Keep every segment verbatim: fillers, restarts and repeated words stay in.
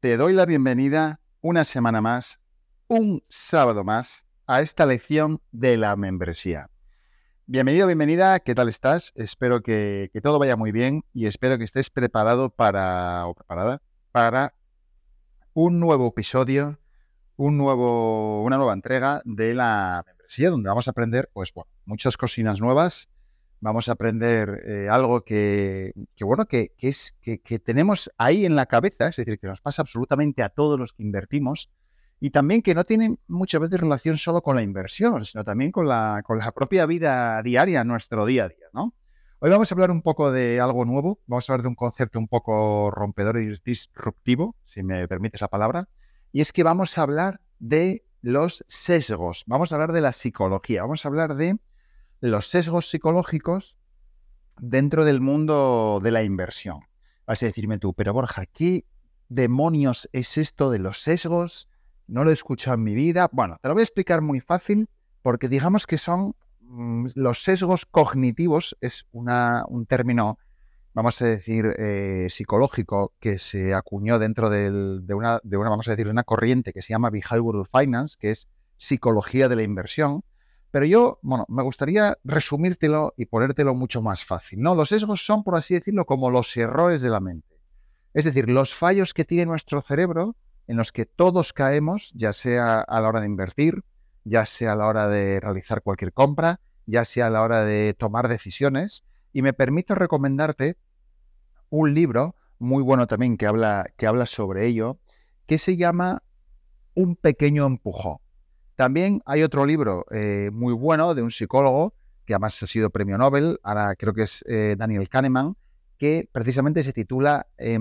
Te doy la bienvenida una semana más, un sábado más, a esta lección de la membresía. Bienvenido, bienvenida, ¿qué tal estás? Espero que, que todo vaya muy bien y espero que estés preparado para, o preparada para un nuevo episodio, un nuevo, una nueva entrega de la membresía, donde vamos a aprender, pues bueno, muchas cocinas nuevas. Vamos a aprender eh, algo que, que bueno, que, que es que, que tenemos ahí en la cabeza, es decir, que nos pasa absolutamente a todos los que invertimos y también que no tiene muchas veces relación solo con la inversión, sino también con la, con la propia vida diaria, nuestro día a día, ¿no? Hoy vamos a hablar un poco de algo nuevo, vamos a hablar de un concepto un poco rompedor y disruptivo, si me permite esa palabra, y es que vamos a hablar de los sesgos, vamos a hablar de la psicología, vamos a hablar de los sesgos psicológicos dentro del mundo de la inversión. Vas a decirme tú, pero Borja, ¿qué demonios es esto de los sesgos? No lo he escuchado en mi vida. Bueno, te lo voy a explicar muy fácil porque digamos que son mmm, los sesgos cognitivos, es una, un término, vamos a decir, eh, psicológico que se acuñó dentro del, de, una, de una, vamos a decir, de una corriente que se llama Behavioral Finance, que es psicología de la inversión. Pero yo, bueno, me gustaría resumírtelo y ponértelo mucho más fácil, ¿no? Los sesgos son, por así decirlo, como los errores de la mente. Es decir, los fallos que tiene nuestro cerebro en los que todos caemos, ya sea a la hora de invertir, ya sea a la hora de realizar cualquier compra, ya sea a la hora de tomar decisiones. Y me permito recomendarte un libro muy bueno también que habla, que habla sobre ello, que se llama Un pequeño empujón. También hay otro libro eh, muy bueno de un psicólogo, que además ha sido premio Nobel, ahora creo que es eh, Daniel Kahneman, que precisamente se titula eh,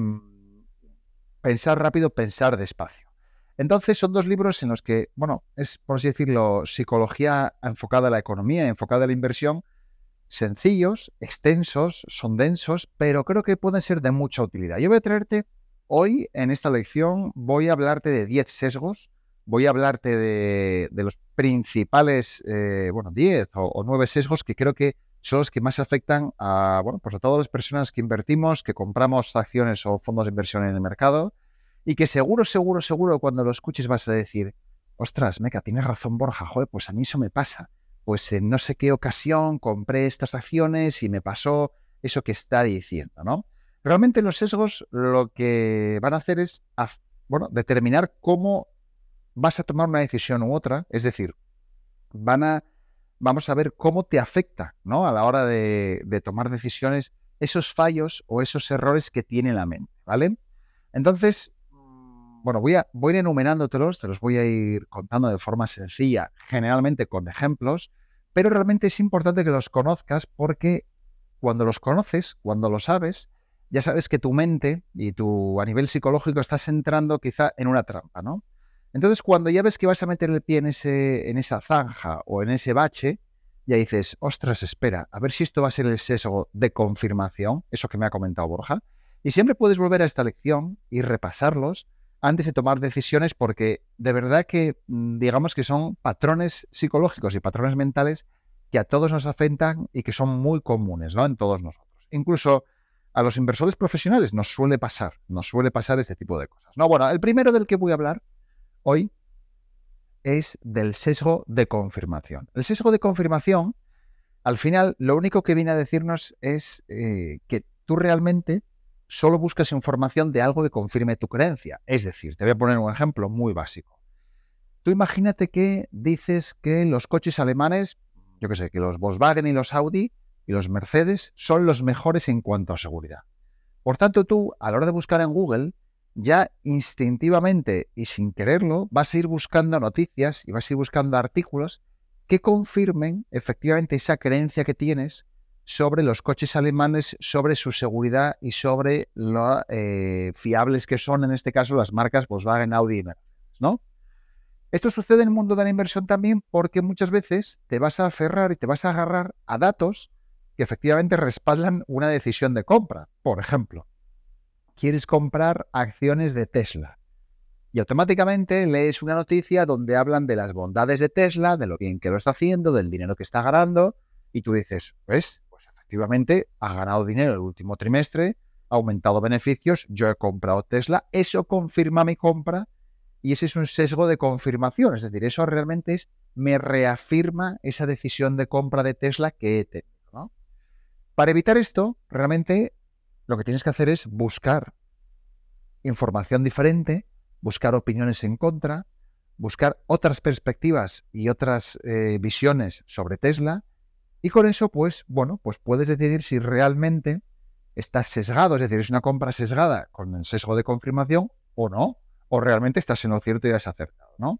Pensar rápido, pensar despacio. Entonces son dos libros en los que, bueno, es por así decirlo, psicología enfocada a la economía, enfocada a la inversión, sencillos, extensos, son densos, pero creo que pueden ser de mucha utilidad. Yo voy a traerte hoy, en esta lección, voy a hablarte de diez sesgos, voy a hablarte de, de los principales, eh, bueno, diez o, o nueve sesgos que creo que son los que más afectan a, bueno, pues a todas las personas que invertimos, que compramos acciones o fondos de inversión en el mercado y que seguro, seguro, seguro cuando lo escuches vas a decir, ostras, meca, tienes razón Borja, joder, pues a mí eso me pasa. Pues en no sé qué ocasión compré estas acciones y me pasó eso que está diciendo, ¿no? Realmente los sesgos lo que van a hacer es, bueno, determinar cómo vas a tomar una decisión u otra, es decir, van a, vamos a ver cómo te afecta, ¿no? A la hora de, de tomar decisiones esos fallos o esos errores que tiene la mente, ¿vale? Entonces, bueno, voy a, voy a ir enumerándotelos, te los voy a ir contando de forma sencilla, generalmente con ejemplos, pero realmente es importante que los conozcas porque cuando los conoces, cuando lo sabes, ya sabes que tu mente y tu a nivel psicológico estás entrando quizá en una trampa, ¿no? Entonces, cuando ya ves que vas a meter el pie en, ese, en esa zanja o en ese bache, ya dices, ostras, espera, a ver si esto va a ser el sesgo de confirmación, eso que me ha comentado Borja, y siempre puedes volver a esta lección y repasarlos antes de tomar decisiones porque de verdad que digamos que son patrones psicológicos y patrones mentales que a todos nos afectan y que son muy comunes, ¿no? En todos nosotros. Incluso a los inversores profesionales nos suele pasar, nos suele pasar este tipo de cosas. No, bueno, el primero del que voy a hablar hoy es del sesgo de confirmación. El sesgo de confirmación, al final, lo único que viene a decirnos es eh, que tú realmente solo buscas información de algo que confirme tu creencia. Es decir, te voy a poner un ejemplo muy básico. Tú imagínate que dices que los coches alemanes, yo qué sé, que los Volkswagen y los Audi y los Mercedes son los mejores en cuanto a seguridad. Por tanto, tú, a la hora de buscar en Google, ya instintivamente y sin quererlo, vas a ir buscando noticias y vas a ir buscando artículos que confirmen efectivamente esa creencia que tienes sobre los coches alemanes, sobre su seguridad y sobre lo eh, fiables que son, en este caso, las marcas Volkswagen, Audi y Mercedes, ¿no? Esto sucede en el mundo de la inversión también porque muchas veces te vas a aferrar y te vas a agarrar a datos que efectivamente respaldan una decisión de compra. Por ejemplo, quieres comprar acciones de Tesla y automáticamente lees una noticia donde hablan de las bondades de Tesla, de lo bien que lo está haciendo, del dinero que está ganando y tú dices, pues, pues efectivamente ha ganado dinero el último trimestre, ha aumentado beneficios, yo he comprado Tesla, eso confirma mi compra y ese es un sesgo de confirmación. Es decir, eso realmente es, me reafirma esa decisión de compra de Tesla que he tenido, ¿no? Para evitar esto, realmente lo que tienes que hacer es buscar información diferente, buscar opiniones en contra, buscar otras perspectivas y otras eh, visiones sobre Tesla, y con eso, pues, bueno, pues puedes decidir si realmente estás sesgado, es decir, es una compra sesgada con el sesgo de confirmación o no, o realmente estás en lo cierto y has acertado, ¿no?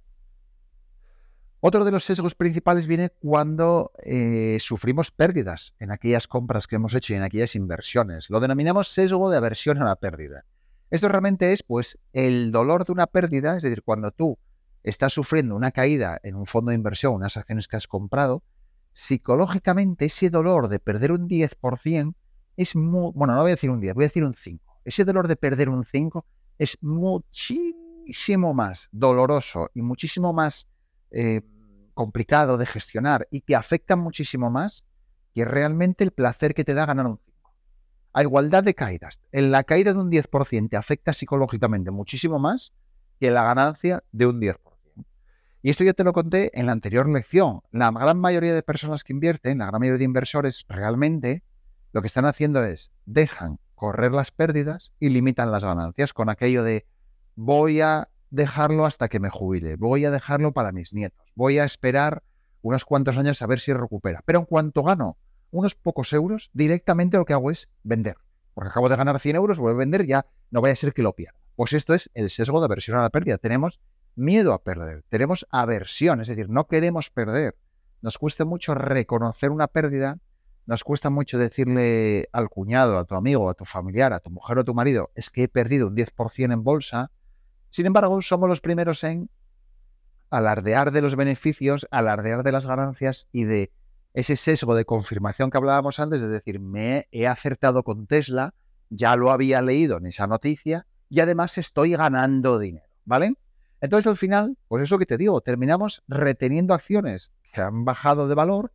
Otro de los sesgos principales viene cuando eh, sufrimos pérdidas en aquellas compras que hemos hecho y en aquellas inversiones. Lo denominamos sesgo de aversión a la pérdida. Esto realmente es, pues, el dolor de una pérdida, es decir, cuando tú estás sufriendo una caída en un fondo de inversión, unas acciones que has comprado, psicológicamente ese dolor de perder un diez por ciento es muy, bueno, no voy a decir un diez, voy a decir un cinco. Ese dolor de perder un cinco es muchísimo más doloroso y muchísimo más eh, complicado de gestionar y que afecta muchísimo más que realmente el placer que te da ganar un cinco. A igualdad de caídas, en la caída de un diez por ciento te afecta psicológicamente muchísimo más que la ganancia de un diez por ciento. Y esto ya te lo conté en la anterior lección. La gran mayoría de personas que invierten, la gran mayoría de inversores, realmente lo que están haciendo es dejan correr las pérdidas y limitan las ganancias con aquello de voy a dejarlo hasta que me jubile, voy a dejarlo para mis nietos, voy a esperar unos cuantos años a ver si recupera. Pero en cuanto gano unos pocos euros, directamente lo que hago es vender. Porque acabo de ganar cien euros, vuelvo a vender, ya no vaya a ser que lo pierda. Pues esto es el sesgo de aversión a la pérdida. Tenemos miedo a perder, tenemos aversión, es decir, no queremos perder. Nos cuesta mucho reconocer una pérdida, nos cuesta mucho decirle al cuñado, a tu amigo, a tu familiar, a tu mujer o a tu marido, es que he perdido un diez por ciento en bolsa. Sin embargo, somos los primeros en alardear de los beneficios, alardear de las ganancias y de ese sesgo de confirmación que hablábamos antes, de decir, me he acertado con Tesla, ya lo había leído en esa noticia y además estoy ganando dinero, ¿vale? Entonces, al final, pues eso que te digo, terminamos reteniendo acciones que han bajado de valor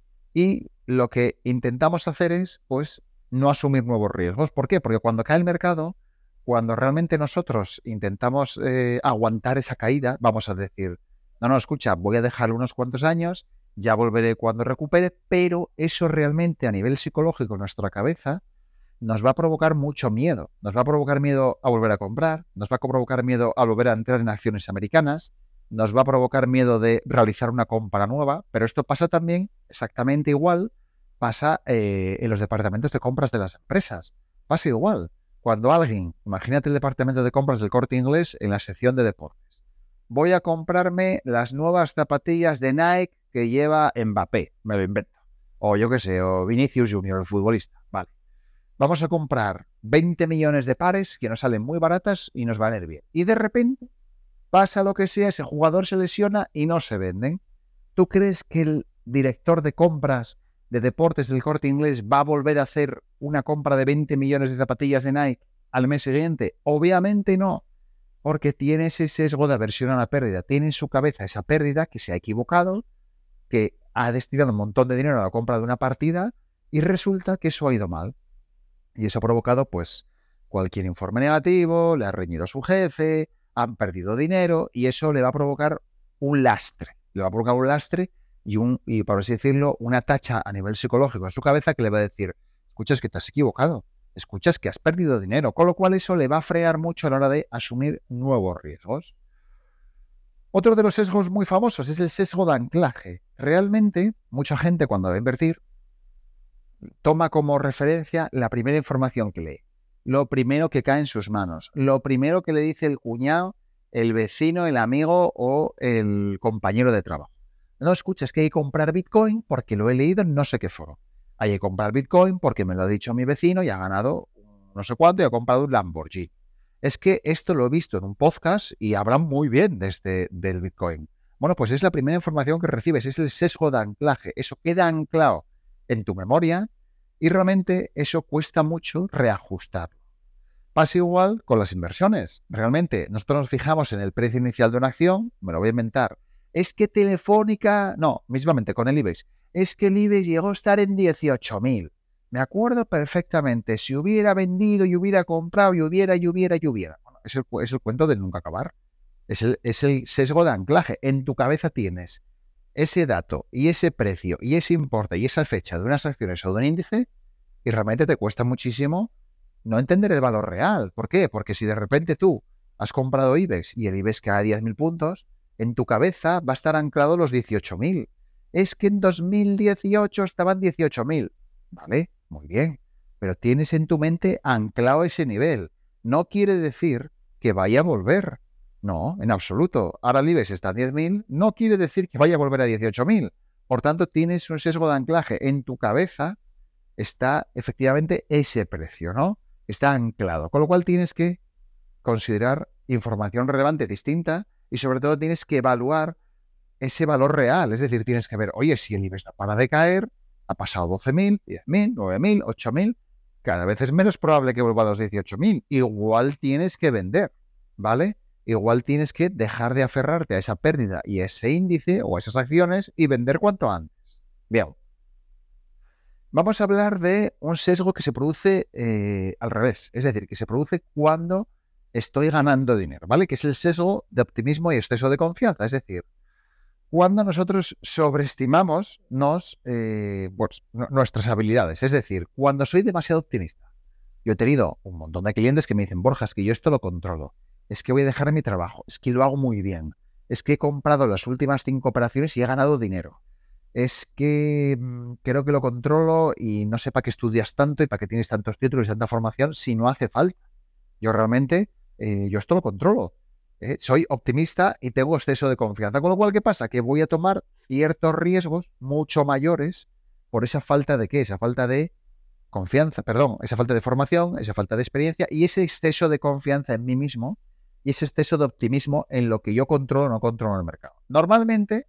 y lo que intentamos hacer es, pues, no asumir nuevos riesgos. ¿Por qué? Porque cuando cae el mercado, cuando realmente nosotros intentamos eh, aguantar esa caída, vamos a decir, no, no, escucha, voy a dejar unos cuantos años, ya volveré cuando recupere, pero eso realmente a nivel psicológico en nuestra cabeza nos va a provocar mucho miedo. Nos va a provocar miedo a volver a comprar, nos va a provocar miedo a volver a entrar en acciones americanas, nos va a provocar miedo de realizar una compra nueva, pero esto pasa también exactamente igual, pasa eh, en los departamentos de compras de las empresas. Pasa igual. Cuando alguien, imagínate el departamento de compras del Corte Inglés en la sección de deportes. Voy a comprarme las nuevas zapatillas de Nike que lleva Mbappé, me lo invento. O yo qué sé, o Vinicius Junior, el futbolista. Vale. Vamos a comprar veinte millones de pares que nos salen muy baratas y nos van a ir bien. Y de repente pasa lo que sea, ese jugador se lesiona y no se venden. ¿Tú crees que el director de compras de deportes del Corte Inglés va a volver a hacer una compra de veinte millones de zapatillas de Nike al mes siguiente? Obviamente no, porque tiene ese sesgo de aversión a la pérdida. Tiene en su cabeza esa pérdida, que se ha equivocado, que ha destinado un montón de dinero a la compra de una partida y resulta que eso ha ido mal. Y eso ha provocado, pues, cualquier informe negativo, le ha reñido a su jefe, han perdido dinero y eso le va a provocar un lastre. Le va a provocar un lastre y, un, y por así decirlo, una tacha a nivel psicológico en su cabeza que le va a decir, escuchas que te has equivocado, escuchas que has perdido dinero, con lo cual eso le va a frenar mucho a la hora de asumir nuevos riesgos. Otro de los sesgos muy famosos es el sesgo de anclaje. Realmente, mucha gente cuando va a invertir toma como referencia la primera información que lee, lo primero que cae en sus manos, lo primero que le dice el cuñado, el vecino, el amigo o el compañero de trabajo. No, escuchas que hay que comprar Bitcoin porque lo he leído en no sé qué foro. Hay que comprar Bitcoin porque me lo ha dicho mi vecino y ha ganado no sé cuánto y ha comprado un Lamborghini. Es que esto lo he visto en un podcast y hablan muy bien de este, del Bitcoin. Bueno, pues es la primera información que recibes, es el sesgo de anclaje. Eso queda anclado en tu memoria y realmente eso cuesta mucho reajustarlo. Pasa igual con las inversiones. Realmente nosotros nos fijamos en el precio inicial de una acción, me lo voy a inventar. Es que Telefónica, no, mismamente con el IBEX, es que el IBEX llegó a estar en dieciocho mil. Me acuerdo perfectamente. Si hubiera vendido y hubiera comprado y hubiera y hubiera y hubiera. Bueno, es el, es el cuento del nunca acabar. Es el, es el sesgo de anclaje. En tu cabeza tienes ese dato y ese precio y ese importe y esa fecha de unas acciones o de un índice y realmente te cuesta muchísimo no entender el valor real. ¿Por qué? Porque si de repente tú has comprado IBEX y el IBEX cae a diez mil puntos, en tu cabeza va a estar anclado los dieciocho mil. Es que en dos mil dieciocho estaban dieciocho mil. Vale, muy bien. Pero tienes en tu mente anclado ese nivel. No quiere decir que vaya a volver. No, en absoluto. Ahora el IBEX está a diez mil, no quiere decir que vaya a volver a dieciocho mil. Por tanto, tienes un sesgo de anclaje. En tu cabeza está efectivamente ese precio, ¿no? Está anclado. Con lo cual tienes que considerar información relevante distinta y sobre todo tienes que evaluar ese valor real. Es decir, tienes que ver, oye, si el IBEX no para de caer, ha pasado doce mil, diez mil, nueve mil, ocho mil, cada vez es menos probable que vuelva a los dieciocho mil. Igual tienes que vender, ¿vale? Igual tienes que dejar de aferrarte a esa pérdida y a ese índice o a esas acciones y vender cuanto antes. Bien. Vamos a hablar de un sesgo que se produce eh, al revés, es decir, que se produce cuando estoy ganando dinero, ¿vale? Que es el sesgo de optimismo y exceso de confianza, es decir, cuando nosotros sobreestimamos nos, eh, pues, nuestras habilidades, es decir, cuando soy demasiado optimista. Yo he tenido un montón de clientes que me dicen, Borja, es que yo esto lo controlo, es que voy a dejar mi trabajo, es que lo hago muy bien, es que he comprado las últimas cinco operaciones y he ganado dinero. Es que mmm, creo que lo controlo y no sé para qué estudias tanto y para qué tienes tantos títulos y tanta formación si no hace falta. Yo realmente, eh, yo esto lo controlo. ¿eh? Soy optimista y tengo exceso de confianza. Con lo cual, ¿qué pasa? Que voy a tomar ciertos riesgos mucho mayores por esa falta de qué? Esa falta de confianza, perdón, esa falta de formación, esa falta de experiencia y ese exceso de confianza en mí mismo y ese exceso de optimismo en lo que yo controlo o no controlo en el mercado. Normalmente,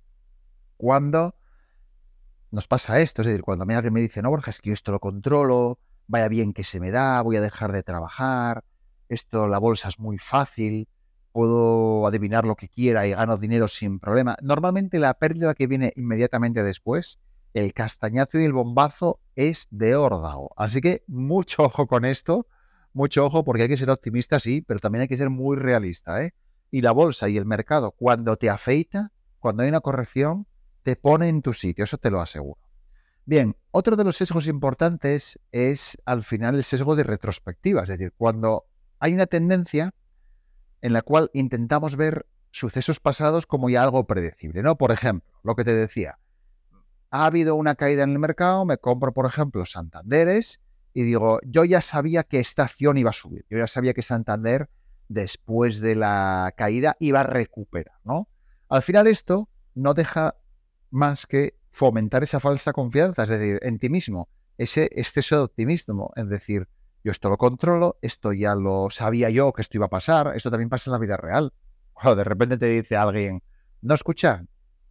cuando nos pasa esto, es decir, cuando a mí alguien me dice, no, Borja, es que yo esto lo controlo, vaya bien que se me da, voy a dejar de trabajar, esto, la bolsa es muy fácil, puedo adivinar lo que quiera y gano dinero sin problema. Normalmente la pérdida que viene inmediatamente después, el castañazo y el bombazo es de órdago. Así que mucho ojo con esto, mucho ojo porque hay que ser optimista, sí, pero también hay que ser muy realista, ¿eh? Y la bolsa y el mercado, cuando te afeita, cuando hay una corrección, te pone en tu sitio, eso te lo aseguro. Bien, otro de los sesgos importantes es al final el sesgo de retrospectiva, es decir, cuando hay una tendencia en la cual intentamos ver sucesos pasados como ya algo predecible, ¿no? Por ejemplo, lo que te decía, ha habido una caída en el mercado, me compro, por ejemplo, Santanderes y digo, yo ya sabía que esta acción iba a subir, yo ya sabía que Santander después de la caída iba a recuperar, ¿no? Al final esto no deja más que fomentar esa falsa confianza, es decir, en ti mismo, ese exceso de optimismo, es decir, yo esto lo controlo, esto ya lo sabía yo que esto iba a pasar, esto también pasa en la vida real. Cuando de repente te dice alguien, no escucha,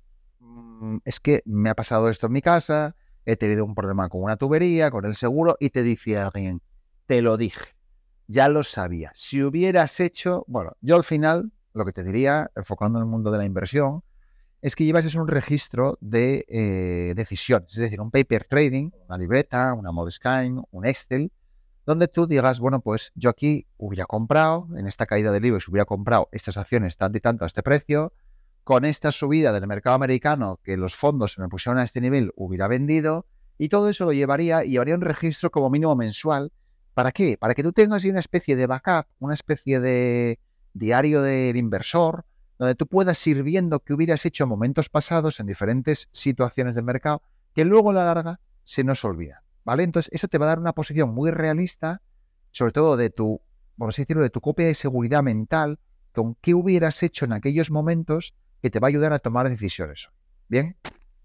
es que me ha pasado esto en mi casa, he tenido un problema con una tubería, con el seguro, y te dice alguien, te lo dije, ya lo sabía. Si hubieras hecho, bueno, yo al final, lo que te diría, enfocando en el mundo de la inversión, es que llevas un registro de eh, decisiones, es decir, un paper trading, una libreta, una Moleskine, un Excel, donde tú digas, bueno, pues yo aquí hubiera comprado, en esta caída del IBEX hubiera comprado estas acciones tanto y tanto a este precio, con esta subida del mercado americano que los fondos se me pusieron a este nivel, hubiera vendido, y todo eso lo llevaría y llevaría un registro como mínimo mensual. ¿Para qué? Para que tú tengas una especie de backup, una especie de diario del inversor, donde tú puedas ir viendo qué hubieras hecho en momentos pasados en diferentes situaciones del mercado, que luego a la larga se nos olvidan, ¿vale? Entonces, eso te va a dar una posición muy realista, sobre todo de tu, por así decirlo, de tu copia de seguridad mental, con qué hubieras hecho en aquellos momentos que te va a ayudar a tomar decisiones. ¿Bien?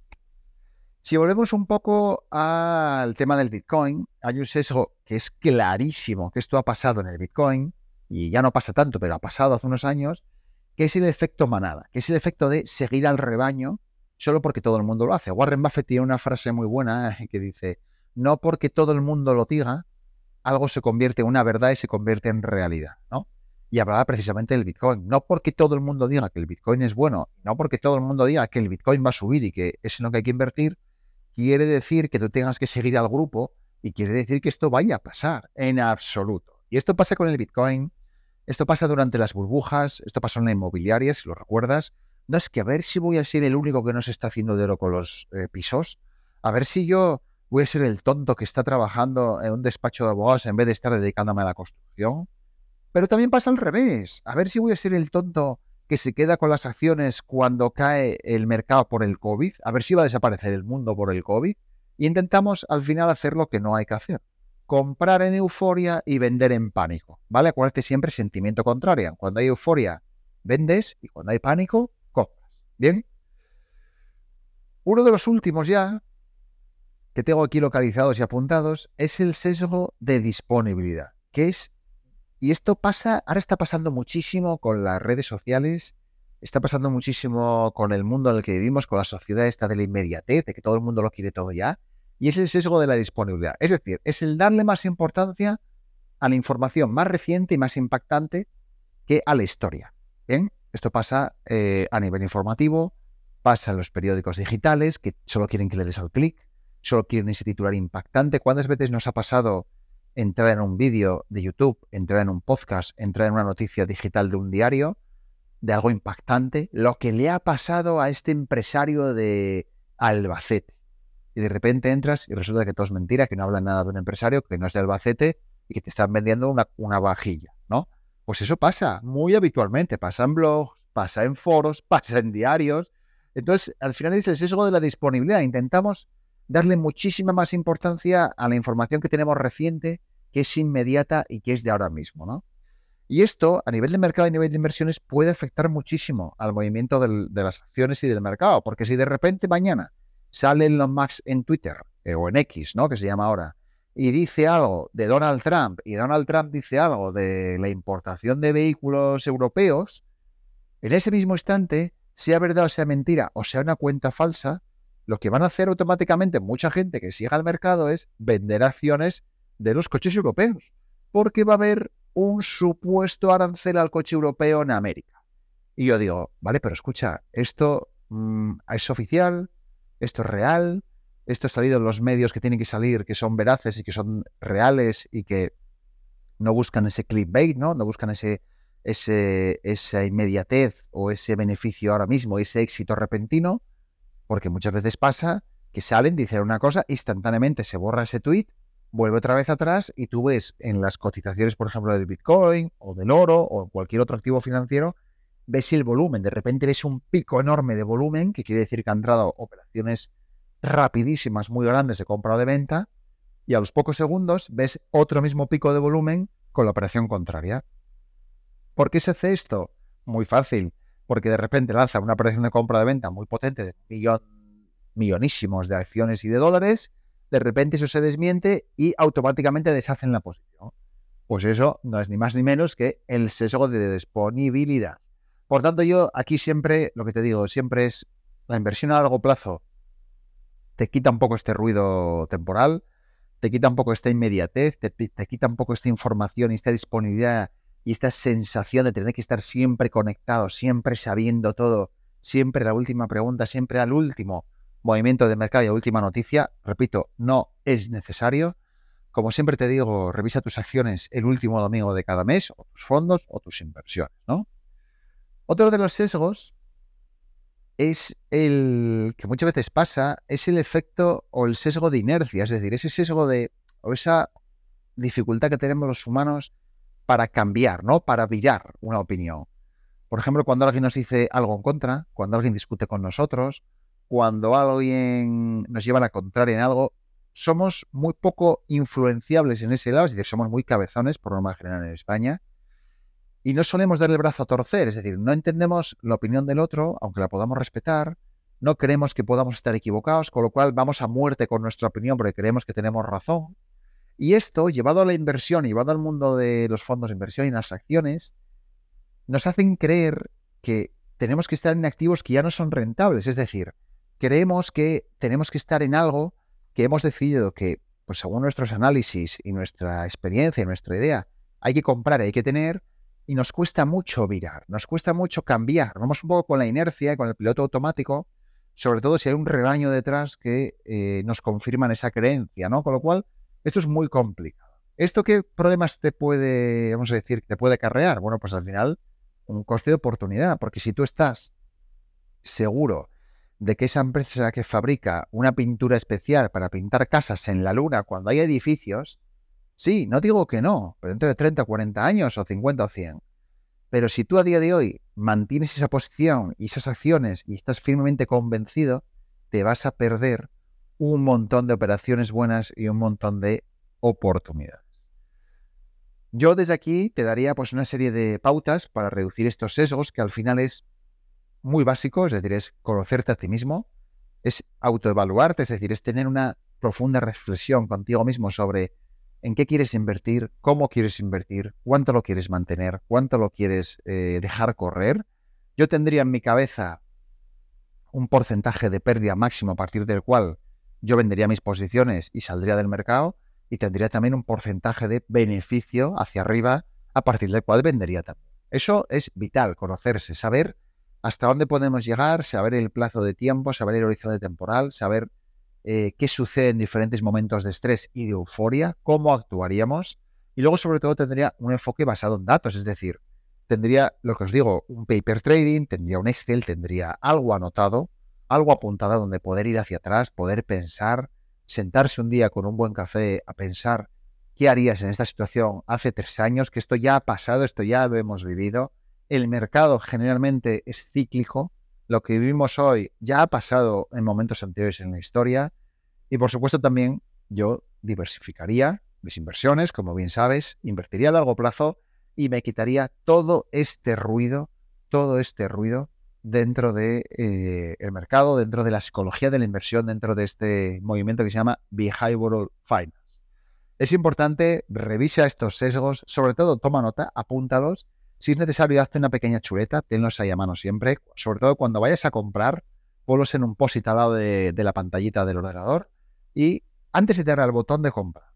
Si volvemos un poco al tema del Bitcoin, hay un sesgo que es clarísimo que esto ha pasado en el Bitcoin, y ya no pasa tanto, pero ha pasado hace unos años, que es el efecto manada, que es el efecto de seguir al rebaño solo porque todo el mundo lo hace. Warren Buffett tiene una frase muy buena que dice, no porque todo el mundo lo diga, algo se convierte en una verdad y se convierte en realidad, ¿no? Y hablaba precisamente del Bitcoin. No porque todo el mundo diga que el Bitcoin es bueno, no porque todo el mundo diga que el Bitcoin va a subir y que es en lo que hay que invertir, quiere decir que tú tengas que seguir al grupo y quiere decir que esto vaya a pasar en absoluto. Y esto pasa con el Bitcoin, esto pasa durante las burbujas, esto pasa en la inmobiliaria, si lo recuerdas. No es que a ver si voy a ser el único que no se está haciendo de oro con los eh, pisos, a ver si yo voy a ser el tonto que está trabajando en un despacho de abogados en vez de estar dedicándome a la construcción. Pero también pasa al revés, a ver si voy a ser el tonto que se queda con las acciones cuando cae el mercado por el COVID, a ver si va a desaparecer el mundo por el COVID, y intentamos al final hacer lo que no hay que hacer. Comprar en euforia y vender en pánico, ¿vale? Acuérdate siempre sentimiento contrario. Cuando hay euforia, vendes, y cuando hay pánico, compras. ¿Bien? Uno de los últimos ya, que tengo aquí localizados y apuntados, es el sesgo de disponibilidad, que es, y esto pasa, ahora está pasando muchísimo con las redes sociales, está pasando muchísimo con el mundo en el que vivimos, con la sociedad esta de la inmediatez, de que todo el mundo lo quiere todo ya, y es el sesgo de la disponibilidad. Es decir, es el darle más importancia a la información más reciente y más impactante que a la historia. ¿Bien? Esto pasa eh, a nivel informativo, pasa en los periódicos digitales, que solo quieren que le des al clic, solo quieren ese titular impactante. ¿Cuántas veces nos ha pasado entrar en un vídeo de YouTube, entrar en un podcast, entrar en una noticia digital de un diario, de algo impactante, lo que le ha pasado a este empresario de Albacete? Y de repente entras y resulta que todo es mentira, que no hablan nada de un empresario, que no es de Albacete y que te están vendiendo una, una vajilla, ¿no? Pues eso pasa muy habitualmente, pasa en blogs, pasa en foros, pasa en diarios. Entonces, al final es el sesgo de la disponibilidad. Intentamos darle muchísima más importancia a la información que tenemos reciente, que es inmediata y que es de ahora mismo, ¿no? Y esto, a nivel de mercado y a nivel de inversiones, puede afectar muchísimo al movimiento del, de las acciones y del mercado, porque si de repente mañana sale Elon Musk en Twitter, eh, o en X, ¿no?, que se llama ahora, y dice algo de Donald Trump, y Donald Trump dice algo de la importación de vehículos europeos, en ese mismo instante, sea verdad o sea mentira, o sea una cuenta falsa, lo que van a hacer automáticamente mucha gente que siga al mercado es vender acciones de los coches europeos, porque va a haber un supuesto arancel al coche europeo en América. Y yo digo, vale, pero escucha, esto mmm, es oficial, esto es real, esto ha salido en los medios que tienen que salir, que son veraces y que son reales y que no buscan ese clickbait, ¿no? No buscan ese, ese, esa inmediatez o ese beneficio ahora mismo, ese éxito repentino, porque muchas veces pasa que salen, dicen una cosa, instantáneamente se borra ese tweet, vuelve otra vez atrás y tú ves en las cotizaciones, por ejemplo, del Bitcoin o del oro o cualquier otro activo financiero, ves el volumen, de repente ves un pico enorme de volumen, que quiere decir que han entrado operaciones rapidísimas, muy grandes de compra o de venta, y a los pocos segundos ves otro mismo pico de volumen con la operación contraria. ¿Por qué se hace esto? Muy fácil, porque de repente lanza una operación de compra o de venta muy potente de millón, millonísimos de acciones y de dólares, de repente eso se desmiente y automáticamente deshacen la posición. Pues eso no es ni más ni menos que el sesgo de disponibilidad. Por tanto, yo aquí siempre, lo que te digo, siempre es la inversión a largo plazo. Te quita un poco este ruido temporal, te quita un poco esta inmediatez, te, te quita un poco esta información y esta disponibilidad y esta sensación de tener que estar siempre conectado, siempre sabiendo todo, siempre la última pregunta, siempre al último movimiento de mercado y la última noticia. Repito, no es necesario. Como siempre te digo, revisa tus acciones el último domingo de cada mes, o tus fondos, o tus inversiones, ¿no? Otro de los sesgos es el que muchas veces pasa, es el efecto o el sesgo de inercia, es decir, ese sesgo de, o esa dificultad que tenemos los humanos para cambiar, ¿no? Para virar una opinión. Por ejemplo, cuando alguien nos dice algo en contra, cuando alguien discute con nosotros, cuando alguien nos lleva a la contraria en algo, somos muy poco influenciables en ese lado, es decir, somos muy cabezones, por norma general en España, y no solemos darle el brazo a torcer, es decir, no entendemos la opinión del otro, aunque la podamos respetar, no creemos que podamos estar equivocados, con lo cual vamos a muerte con nuestra opinión porque creemos que tenemos razón. Y esto, llevado a la inversión, llevado al mundo de los fondos de inversión y las acciones, nos hacen creer que tenemos que estar en activos que ya no son rentables, es decir, creemos que tenemos que estar en algo que hemos decidido que, pues según nuestros análisis y nuestra experiencia y nuestra idea, hay que comprar, hay que tener, y nos cuesta mucho virar, nos cuesta mucho cambiar. Vamos un poco con la inercia y con el piloto automático, sobre todo si hay un rebaño detrás que eh, nos confirman esa creencia, ¿no? Con lo cual, Esto es muy complicado. ¿Esto qué problemas te puede, vamos a decir, te puede acarrear? Bueno, pues al final un coste de oportunidad, porque si tú estás seguro de que esa empresa que fabrica una pintura especial para pintar casas en la luna cuando hay edificios, sí, no digo que no, pero dentro de treinta, cuarenta años o cincuenta o cien. Pero si tú a día de hoy mantienes esa posición y esas acciones y estás firmemente convencido, te vas a perder un montón de operaciones buenas y un montón de oportunidades. Yo desde aquí te daría pues una serie de pautas para reducir estos sesgos, que al final es muy básico, es decir, es conocerte a ti mismo, es autoevaluarte, es decir, es tener una profunda reflexión contigo mismo sobre en qué quieres invertir, cómo quieres invertir, cuánto lo quieres mantener, cuánto lo quieres eh, dejar correr. Yo tendría en mi cabeza un porcentaje de pérdida máximo a partir del cual yo vendería mis posiciones y saldría del mercado, y tendría también un porcentaje de beneficio hacia arriba a partir del cual vendería también. Eso es vital, conocerse, saber hasta dónde podemos llegar, saber el plazo de tiempo, saber el horizonte temporal, saber eh, qué sucede en diferentes momentos de estrés y de euforia, cómo actuaríamos, y luego sobre todo tendría un enfoque basado en datos, es decir, tendría, lo que os digo, un paper trading, tendría un Excel, tendría algo anotado, algo apuntado donde poder ir hacia atrás, poder pensar, sentarse un día con un buen café a pensar qué harías en esta situación hace tres años, que esto ya ha pasado, esto ya lo hemos vivido. El mercado generalmente es cíclico, lo que vivimos hoy ya ha pasado en momentos anteriores en la historia, y por supuesto también yo diversificaría mis inversiones, como bien sabes, invertiría a largo plazo y me quitaría todo este ruido, todo este ruido dentro del de, eh, mercado, dentro de la psicología de la inversión, dentro de este movimiento que se llama Behavioral Finance. Es importante, revisa estos sesgos, sobre todo toma nota, apúntalos. Si es necesario, hazte una pequeña chuleta, tenlos ahí a mano siempre. Sobre todo cuando vayas a comprar, ponlos en un post-it al lado de, de la pantallita del ordenador, y antes de darle al botón de compra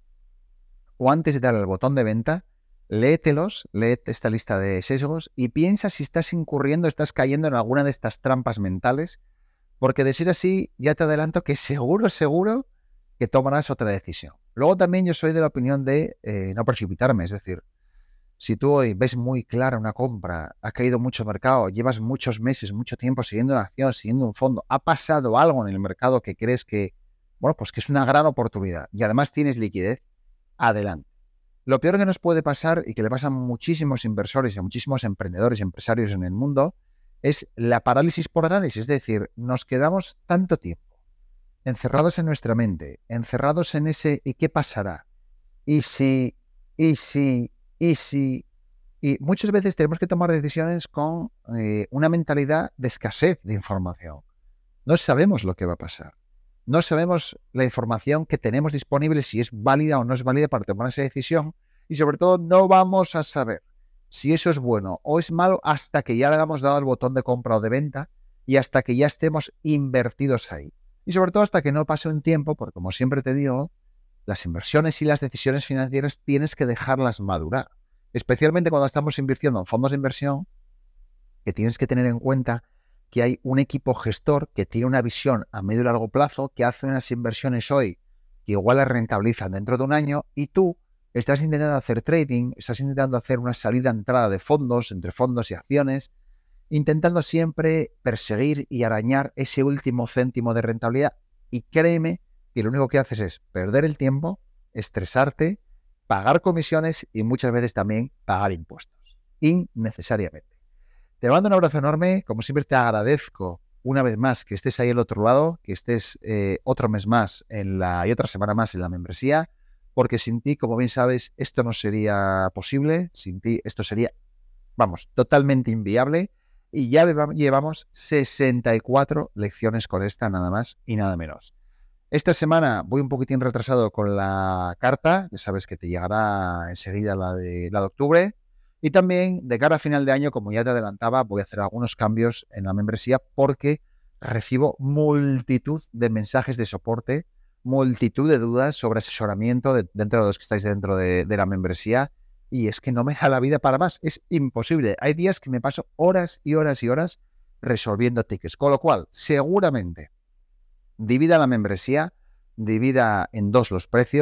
o antes de darle al botón de venta, léetelos, lee esta lista de sesgos y piensa si estás incurriendo, estás cayendo en alguna de estas trampas mentales, porque de ser así, ya te adelanto que seguro, seguro que tomarás otra decisión. Luego también yo soy de la opinión de eh, no precipitarme, es decir, si tú hoy ves muy clara una compra, ha caído mucho mercado, llevas muchos meses, mucho tiempo siguiendo una acción, siguiendo un fondo, ha pasado algo en el mercado que crees que, bueno, pues que es una gran oportunidad y además tienes liquidez, adelante. Lo peor que nos puede pasar, y que le pasa a muchísimos inversores y a muchísimos emprendedores y empresarios en el mundo, es la parálisis por análisis, es decir, nos quedamos tanto tiempo encerrados en nuestra mente, encerrados en ese ¿y qué pasará? ¿Y si? ¿Y si? ¿Y si? Y muchas veces tenemos que tomar decisiones con eh, una mentalidad de escasez de información. No sabemos lo que va a pasar. No sabemos la información que tenemos disponible, si es válida o no es válida para tomar esa decisión, y sobre todo no vamos a saber si eso es bueno o es malo hasta que ya le hemos dado el botón de compra o de venta y hasta que ya estemos invertidos ahí. Y sobre todo hasta que no pase un tiempo, porque como siempre te digo, las inversiones y las decisiones financieras tienes que dejarlas madurar. Especialmente cuando estamos invirtiendo en fondos de inversión, que tienes que tener en cuenta que hay un equipo gestor que tiene una visión a medio y largo plazo, que hace unas inversiones hoy que igual las rentabilizan dentro de un año, y tú estás intentando hacer trading, estás intentando hacer una salida-entrada de fondos, entre fondos y acciones, intentando siempre perseguir y arañar ese último céntimo de rentabilidad, y créeme que lo único que haces es perder el tiempo, estresarte, pagar comisiones y muchas veces también pagar impuestos, innecesariamente. Te mando un abrazo enorme, como siempre te agradezco una vez más que estés ahí al otro lado, que estés eh, otro mes más en la, y otra semana más en la membresía, porque sin ti, como bien sabes, esto no sería posible, sin ti esto sería, vamos, totalmente inviable, y ya llevamos sesenta y cuatro lecciones con esta, nada más y nada menos. Esta semana voy un poquitín retrasado con la carta, ya sabes que te llegará enseguida la de, la de octubre. Y también, de cara a final de año, como ya te adelantaba, voy a hacer algunos cambios en la membresía porque recibo multitud de mensajes de soporte, multitud de dudas sobre asesoramiento de, dentro de los que estáis dentro de, de la membresía, y es que no me da la vida para más, es imposible. Hay días que me paso horas y horas y horas resolviendo tickets, con lo cual, seguramente, divida la membresía, divida en dos los precios,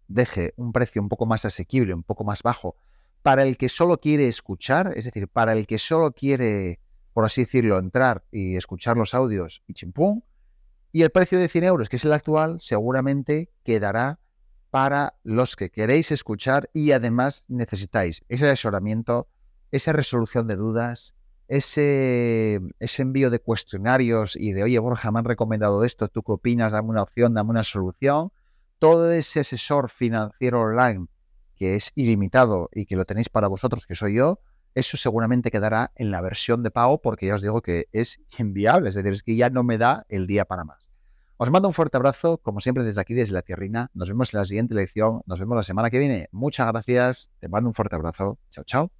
deje un precio un poco más asequible, un poco más bajo, para el que solo quiere escuchar, es decir, para el que solo quiere, por así decirlo, entrar y escuchar los audios y chimpún. Y el precio de cien euros, que es el actual, seguramente quedará para los que queréis escuchar y además necesitáis ese asesoramiento, esa resolución de dudas, ese, ese envío de cuestionarios y de, oye, Borja, me han recomendado esto, ¿tú qué opinas? Dame una opción, dame una solución. Todo ese asesor financiero online que es ilimitado y que lo tenéis para vosotros, que soy yo, eso seguramente quedará en la versión de pago porque ya os digo que es inviable, es decir, es que ya no me da el día para más. Os mando un fuerte abrazo, como siempre desde aquí, desde la tierrina. Nos vemos en la siguiente lección, nos vemos la semana que viene. Muchas gracias, te mando un fuerte abrazo. Chao, chao.